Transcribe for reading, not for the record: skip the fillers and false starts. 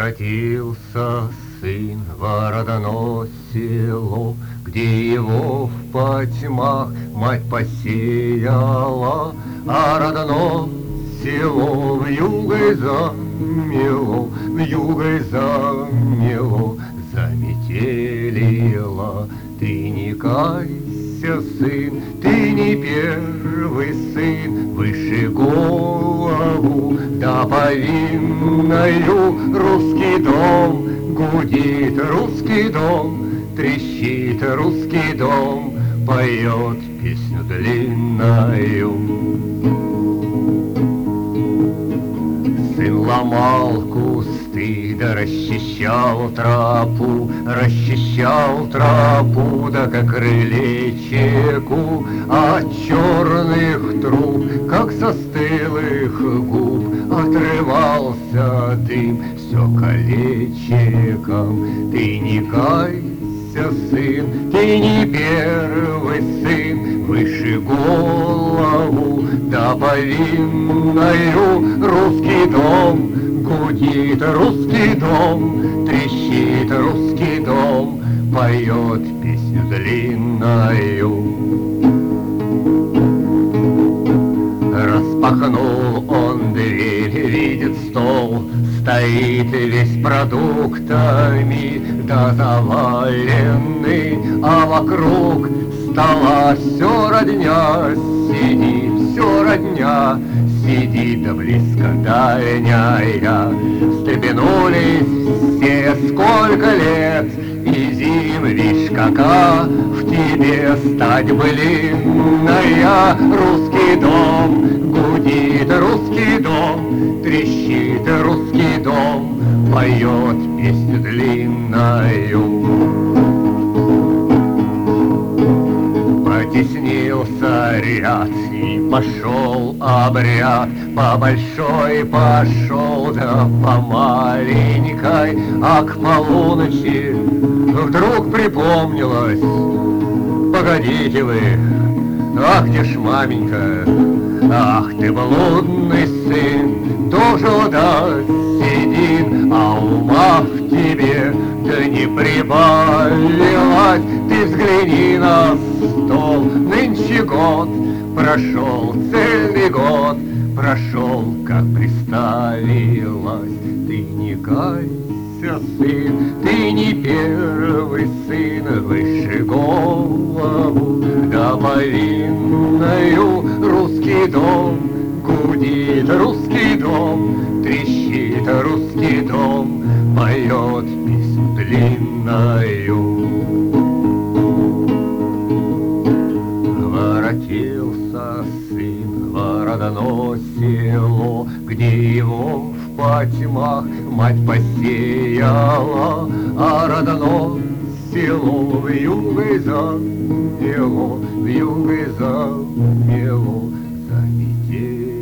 Воротился сын в родное село, где его в потьмах мать посеяла, а родное село вьюгой замело, вьюгой замело, заметелило. Ты не кайся, сын, ты не первый сын, выше голову да повинною. Русский дом гудит, русский дом трещит, русский дом поет песню длинною. Сын ломал кусты, да расчищал тропу, да как крылечеку от черных труб, как со стылых губ отрывался дым все колечеком. Ты не кайся, сын, ты не первый сын, выше голову да повинною. Русский дом гудит, русский дом трещит, русский дом поет песню длинною. Распахнул он дверь, видит стол, стоит весь продуктами, да заваленный, а вокруг стола все родня сидит, все родня сидит, да близко дальняя. Встрепенулись все, сколько лет, и зим, вишь, кака в тебе стать былинная. Русский дом гудит, русский дом трещит, русский дом поет песню длинною. Потеснился ряд и пошел обряд, по большой пошел да по маленькой, а к полуночи вдруг припомнилось: погодите вы, ах ты ж маменька, ах ты блудный сын, тоже да сидит, а ума в тебе да не прибавилось. Ты взгляни на стол, нынче год прошел, цельный год прошел, как приставилась. Ты не кайся, сын, ты не первый сын, выше голову да повинною. Русский дом гудит, русский дом трещит, русский дом поет песню длинною. Воротился сын в родное село, где его в потьмах мать посеяла, а родное село вьюгой замело, вьюгой замело, заметело.